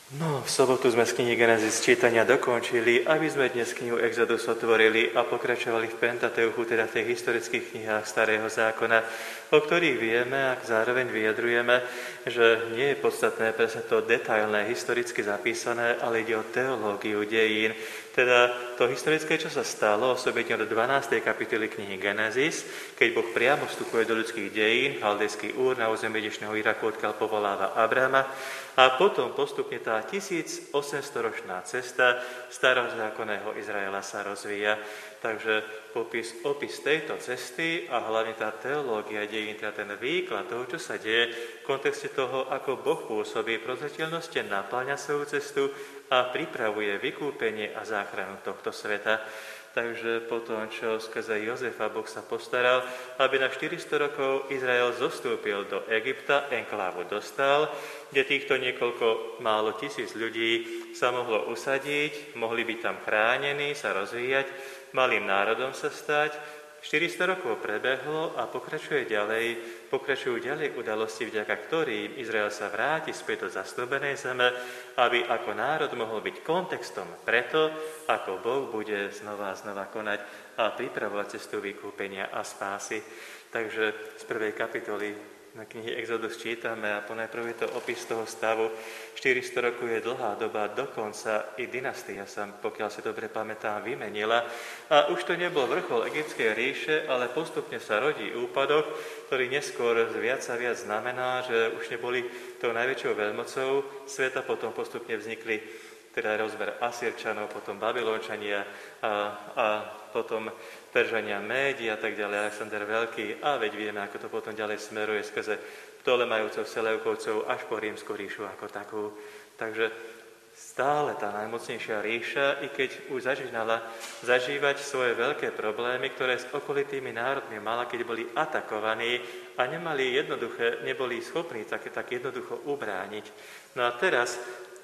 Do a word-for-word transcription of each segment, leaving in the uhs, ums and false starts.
No, v sobotu sme z knihy Genesis čítania dokončili, aby sme dnes knihu Exodus otvorili a pokračovali v Pentateuchu, teda v tých historických knihách Starého zákona, o ktorých vieme a zároveň vyjadrujeme, že nie je podstatné presne to detailné, historicky zapísané, ale ide o teológiu dejín, teda to historické, čo sa stalo, osobitne od dvanástej kapitoly knihy Genesis, keď Boh priamo vstupuje do ľudských dejín, Chaldejský Úr na území dnešného Iraku, odkiaľ povoláva Abrama, a potom postupne tá tisícosemstoročná cesta starozákonného Izraela sa rozvíja. Takže popis, opis tejto cesty a hlavne tá teológia dejín, teda ten výklad toho, čo sa deje v kontexte toho, ako Boh pôsobí, prozreteľnosti napĺňa svoju cestu a pripravuje vykúpenie a záchranu tohto sveta. Takže potom, čo skrze Jozefa Boh sa postaral, aby na štyristo rokov Izrael zostúpil do Egypta, enklávu dostal, kde týchto niekoľko málo tisíc ľudí sa mohlo usadiť, mohli byť tam chránení, sa rozvíjať, malým národom sa stať. štyristo rokov prebehlo a pokračuje ďalej, pokračujú ďalej udalosti, vďaka ktorým Izrael sa vráti späť do zasľúbenej zeme, aby ako národ mohol byť kontextom preto, ako Boh bude znova a znova konať a pripravovať cestu vykúpenia a spásy. Takže z prvej kapitoly na knihy Exodus čítame a ponajprv je to opis toho stavu. štyristo rokov je dlhá doba, dokonca i dynastia sa, pokiaľ si dobre pamätám, vymenila. A už to nebol vrchol egyptskej ríše, ale postupne sa rodí úpadok, ktorý neskôr viac a viac znamená, že už neboli tou najväčšou veľmocou sveta, potom postupne vznikli teda rozmer Asýrčanov, potom Babylončania a, a potom Peržania, Médi a tak ďalej, Alexander Veľký. A veď vieme, ako to potom ďalej smeruje skrze Ptolemajúcov, Seleukovcov až po Rímsku ríšu ako takú. Takže stále tá najmocnejšia ríša, i keď už začínala zažívať svoje veľké problémy, ktoré s okolitými národmi mala, keď boli atakovaní a nemali jednoduché, neboli schopní tak, tak jednoducho ubrániť. No a teraz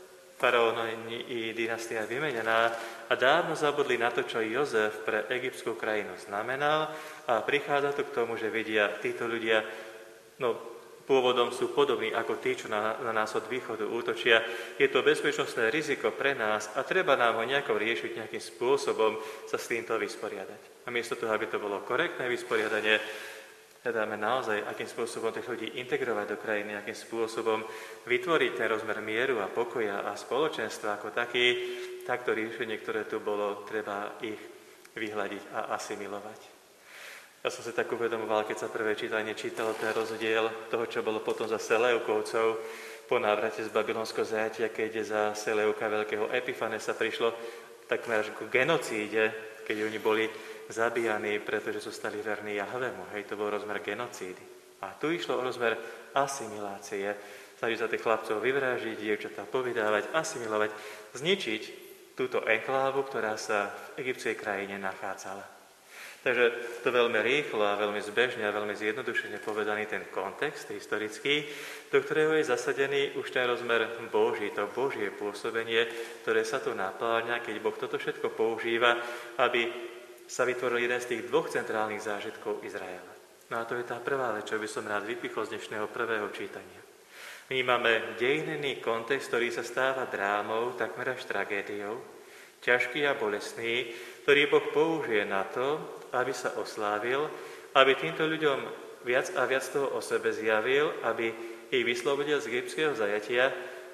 faraóni i dynastia vymenená a dávno zabudli na to, čo Jozef pre egyptskú krajinu znamenal a prichádza to k tomu, že vidia títo ľudia, no pôvodom sú podobní ako tí, čo na, na nás od východu útočia. Je to bezpečnostné riziko pre nás a treba nám ho nejako riešiť, nejakým spôsobom sa s týmto vysporiadať. A miesto toho, aby to bolo korektné vysporiadanie, hľadáme naozaj, akým spôsobom tých ľudí integrovať do krajiny, akým spôsobom vytvoriť ten rozmer mieru a pokoja a spoločenstva ako taký, takto riešenie, ktoré tu bolo, treba ich vyhľadiť a asimilovať. Ja som si tak uvedomoval, keď sa prvé čítanie čítalo ten rozdiel toho, čo bolo potom za Seleukovcov po návrate z babylonského zajatia, keď za Seleuka veľkého Epifanesa prišlo takmer až k genocíde, keď oni boli zabíjaní, pretože zostali verní Jahvemu. Hej, to bol rozmer genocídy. A tu išlo o rozmer asimilácie. Snaží sa tých chlapcov vyvrážiť, dievčatá povydávať, asimilovať, zničiť túto enklávu, ktorá sa v egyptskej krajine nachádzala. Takže to veľmi rýchlo a veľmi zbežne a veľmi zjednodušene povedaný ten kontext historický, do ktorého je zasadený už ten rozmer Boží, to Božie pôsobenie, ktoré sa tu napĺňa, keď Boh toto všetko používa, aby sa vytvoril jeden z tých dvoch centrálnych zážitkov Izraela. No a to je tá prvá vec, čo by som rád vypichol z dnešného prvého čítania. Vnímame dejinný kontext, ktorý sa stáva drámou, takmer až tragédiou, ťažký a bolestný, ktorý Boh použije na to, aby sa oslávil, aby týmto ľuďom viac a viac toho o sebe zjavil, aby ich vyslobodil z egyptského zajatia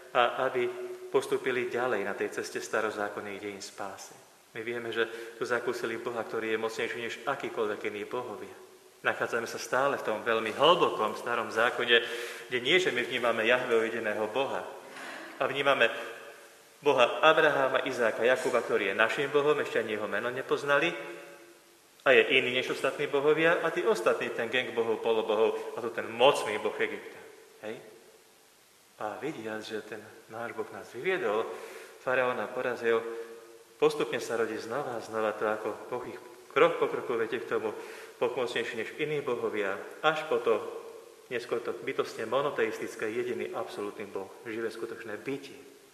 a aby postúpili ďalej na tej ceste starozákonných dejín spásy. My vieme, že tu zakúsili Boha, ktorý je mocnejší než akýkoľvek iný bohovia. Nachádzame sa stále v tom veľmi hlbokom starom zákone, kde nie, že my vnímame Jahveho jediného Boha a vnímame Boha Abraháma, Izáka, Jakuba, ktorý je našim Bohom, ešte ani jeho meno nepoznali a je iný než ostatní bohovia a tí ostatní, ten gang bohov, polobohov a tu ten mocný Boh Egypta. Hej? A vidiac, že ten náš Boh nás vyviedol, faraóna porazil, postupne sa rodí znova a znova to, ako Boh ich krok po kroku vedie k tomu, Boh mocnejší než iní bohovia, až po to, neskôr to bytostne monoteistické, jediný absolútny Boh, živé skutočné bytie.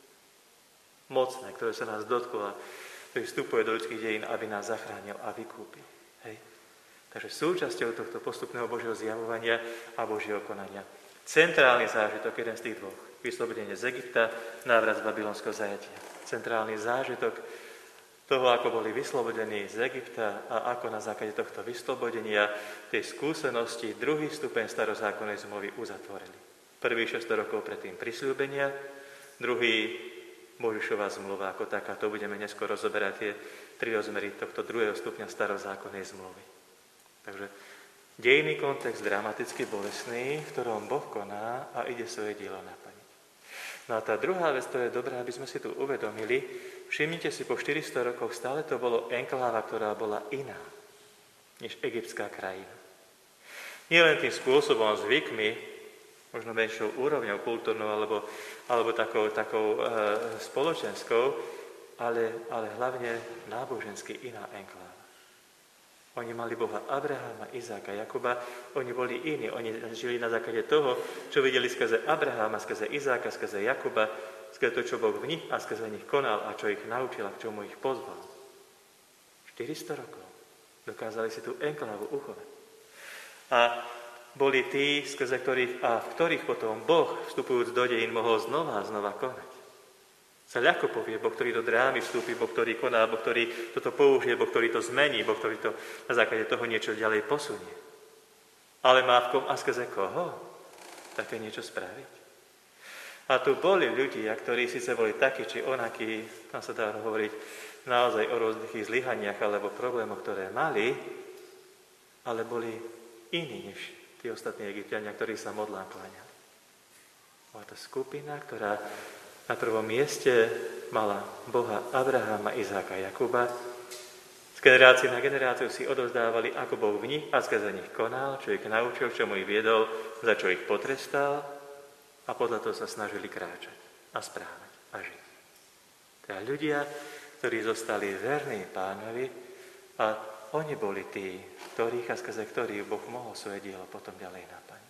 Mocné, ktoré sa nás dotklo a ktorý vstupuje do ľudských dejín, aby nás zachránil a vykúpil. Hej. Takže súčasťou tohto postupného Božieho zjavovania a Božieho konania. Centrálny zážitok, jeden z tých dvoch, vyslobodenie z Egypta, návrat z babylonského zajatia. Centrálny zážitok toho, ako boli vyslobodení z Egypta a ako na základe tohto vyslobodenia tej skúsenosti druhý stupeň starozákonnej zmluvy uzatvorili. Prvých šesťsto rokov predtým prisľúbenia, druhý Mojžišova zmluva ako taká. To budeme neskôr rozoberať tie tri rozmery tohto druhého stupňa starozákonnej zmluvy. Takže dejný kontext dramaticky bolestný, v ktorom Boh koná a ide svoje dielo naplniť. No a tá druhá vec, to je dobré, aby sme si tu uvedomili, všimnite si, po štyristo rokoch stále to bolo enkláva, ktorá bola iná než egyptská krajina. Nie len tým spôsobom, zvykmi, možno menšou úrovňou kultúrnou alebo, alebo takou, takou e, spoločenskou, ale, ale hlavne nábožensky iná enkláva. Oni mali Boha Abraháma, Izáka, Jakuba, oni boli iní, oni žili na základe toho, čo videli skrze Abraháma, skrze Izáka, skrze Jakuba, skrze to, čo Boh v nich a skrze nich konal a čo ich naučil a k čomu ich pozval. štyristo rokov dokázali si tú enklávu uchovať. A boli tí, skrze ktorých a v ktorých potom Boh, vstupujúc do dejín, mohol znova a znova konať. Sa ľahko povie, Boh, ktorý do drámy vstúpi, Boh, ktorý koná, Boh, ktorý toto použije, Boh, ktorý to zmení, Boh, ktorý to na základe toho niečo ďalej posunie. Ale má v kom a skrze koho také niečo spraviť? A tu boli ľudia, ktorí síce boli takí či onakí, tam sa dá hovoriť naozaj o rôznych zlyhaniach alebo problémoch, ktoré mali, ale boli iní než tí ostatní Egypťania, ktorí sa modlám kláňali. Bola to skupina, ktorá na prvom mieste mala Boha Abraháma, Izáka, Jakuba. Z generácie na generáciu si odovzdávali, ako Boh v nich a skrze nich konal, čo ich naučil, čomu ich viedol, za čo ich potrestal a podľa toho sa snažili kráčať a správať a žiť. Teda ľudia, ktorí zostali verní Pánovi a oni boli tí, ktorých a skrze ktorých Boh mohol svoje dielo potom ďalej naplniť.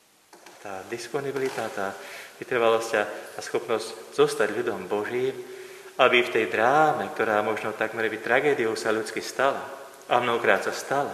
Tá disponibilita, tá vytrvalosť a schopnosť zostať ľudom Božím, aby v tej dráme, ktorá možno takmer by tragédiou sa ľudsky stala, a mnohokrát sa stala,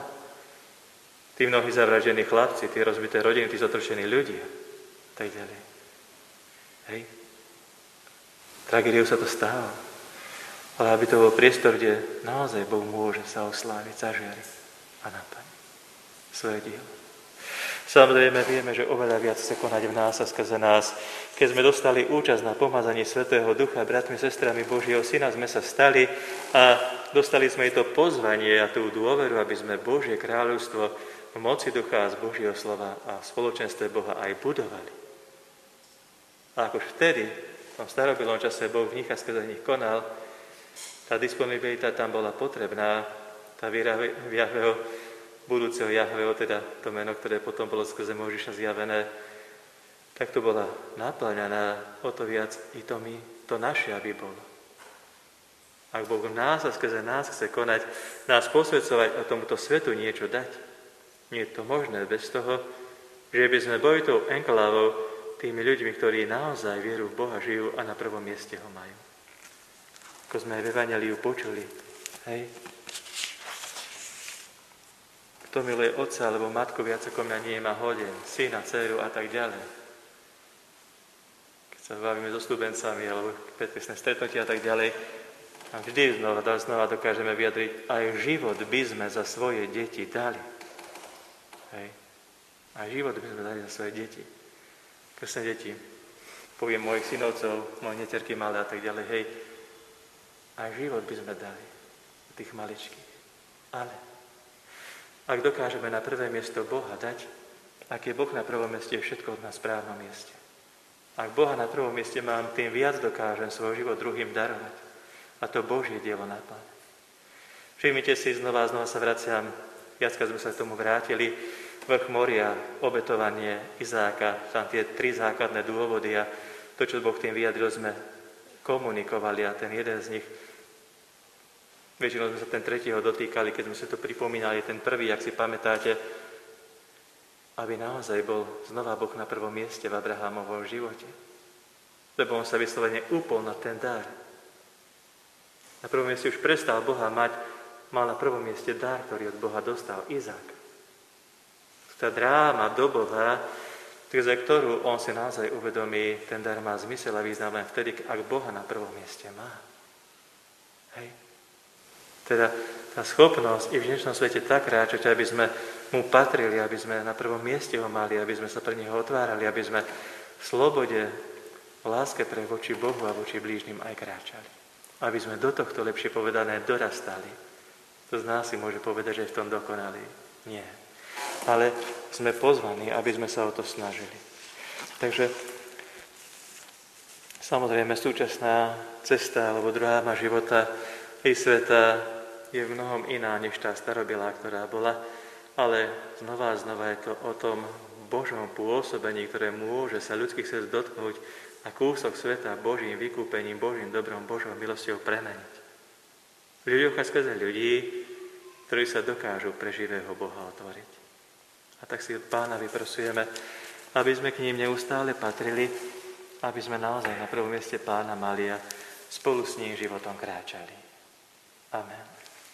tí mnohí zavraždení chlapci, tí rozbité rodiny, tí zotročení ľudia, tak ďalej. Hej. Tragédiou sa to stáva. Ale aby to bol priestor, kde naozaj Boh môže sa osláviť, zažiariť a naplniť svoje dielo. Samozrejme, vieme, že oveľa viac chce konať v nás a skrze nás. Keď sme dostali účasť na pomazaní Svätého Ducha, bratmi, sestrami Božieho Syna, sme sa stali a dostali sme to pozvanie a tú dôveru, aby sme Božie kráľovstvo v moci Ducha a z Božieho slova a v spoločenstve Boha aj budovali. A ako vtedy, v tom starobylom čase, Boh v nich a skrze nich konal, tá disponibilita tam bola potrebná, tá viera v Jahveho, budúceho Jahveho, teda to meno, ktoré potom bolo skrze Mojžiša zjavené, tak to bola naplňaná o to viac i to my, to naše, aby bolo. Ak Boh v nás a skrze nás chce konať, nás posvedcovať a tomuto svetu niečo dať, nie je to možné bez toho, že by sme boli tou enklávou tými ľuďmi, ktorí naozaj vieru v Boha žijú a na prvom mieste ho majú. Ako sme aj v Evanjeliu počuli, hej? Kto miluje otca alebo matku viac ako mňa, nie má hoden, syna, dceru a tak ďalej. Keď sa bavíme so studencami alebo predpisné stretnutia a tak ďalej, a vždy znova, znova dokážeme vyjadriť, aj život by sme za svoje deti dali. Hej. Aj život by sme dali za svoje deti. Krstné deti, poviem mojich synovcov, moje neterky malé a tak ďalej, hej, aj život by sme dali tých maličkých. Ale ak dokážeme na prvé miesto Boha dať, ak je Boh na prvom mieste, je všetko na správnom mieste. Ak Boha na prvom mieste mám, tým viac dokážem svoj život druhým darovať. A to Božie dielo naplňať. Všimnite si, znova a znova sa vraciam, viackrát sme sa k tomu vrátili, vrch Moria, obetovanie Izáka, tam tie tri základné dôvody a to, čo Boh tým vyjadril, sme komunikovali a ten jeden z nich, väčšinou sme sa ten tretieho dotýkali, keď sme si to pripomínali, ten prvý, ak si pamätáte, aby naozaj bol znova Boh na prvom mieste v Abrahámovom živote. Lebo on sa vyslovene upol na ten dar. Na prvom mieste už prestal Boha mať, mal na prvom mieste dar, ktorý od Boha dostal, Izák. Tá dráma dobová, skrze ktorú on si naozaj uvedomí, ten dar má zmysel a význam len vtedy, ak Boha na prvom mieste má. Hej. Teda tá schopnosť i v dnešnom svete tak kráčať, aby sme mu patrili, aby sme na prvom mieste ho mali, aby sme sa pre neho otvárali, aby sme v slobode, v láske pre voči Bohu a voči blížnym aj kráčali. Aby sme do tohto, lepšie povedané, dorastali. To z nás si môže povedať, že je v tom dokonalý. Nie. Ale sme pozvaní, aby sme sa o to snažili. Takže samozrejme súčasná cesta alebo druhá má života i sveta je v mnohom iná než tá starobilá, ktorá bola, ale znova a znova je to o tom Božom pôsobení, ktoré môže sa ľudských srdc dotknúť a kúsok sveta Božím vykúpením, Božím dobrom, Božou milosťou premeniť. V ľuďoch a skrze ľudí, ktorí sa dokážu pre živého Boha otvoriť. A tak si Pána vyprosujeme, aby sme k ním neustále patrili, aby sme naozaj na prvom mieste Pána mali a spolu s ním životom kráčali. Amen.